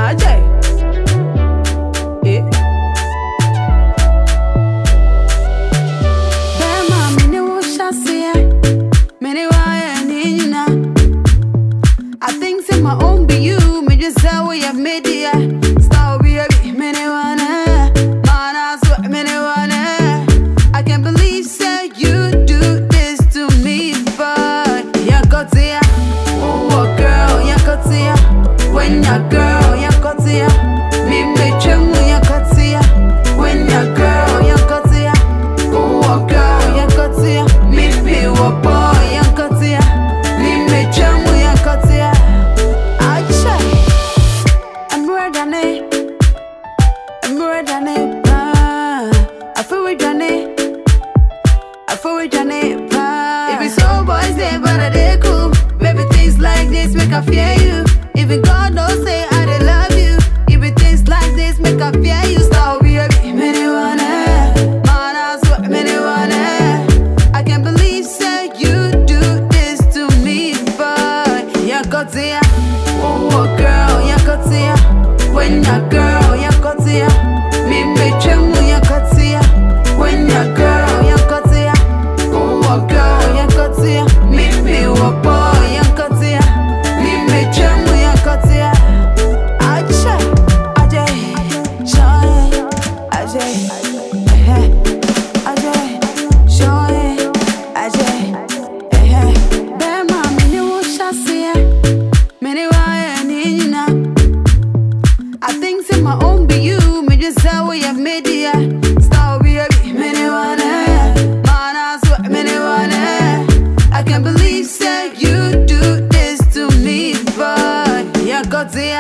Ajay. Bema mini wo shasia, mini wa ya nina. I think say my own be you, me just say we have made it. Star be a mini wanna, man I swear mini wanna. I can't believe say you do this to me, but you got it. Oh girl, you got it. When you girl, you got it. Me make you you got it. When you girl, you got it. Oh girl, you got it. Me be a boy, you got it. Me make you you got it. Acha, I'm ready. I'm ready. I feel we done it. I feel we done it. If it's all boys there, but they cool. Baby, things like this make I fear you. Even God don't say I dey love you. If it things like this make I fear you. Stop be a many wanna, man I swear many wanna. I can't believe say you do this to me, but you got it. Oh girl, you got it. When you girl, you got it. Me make you you got it. When you girl, you got it. Oh girl, you got it. Me be a boy, you got it. Me make you you got it. Acha, Ajay, Shine, Ajay, Ajay, Shine, Ajay, Bema mini wo shasia, mini wa ya nina. I think say my own be you, me just say we have made it. Star be a mini wanna, man I swear mini wanna. I can't believe say you do this to me, but you got it.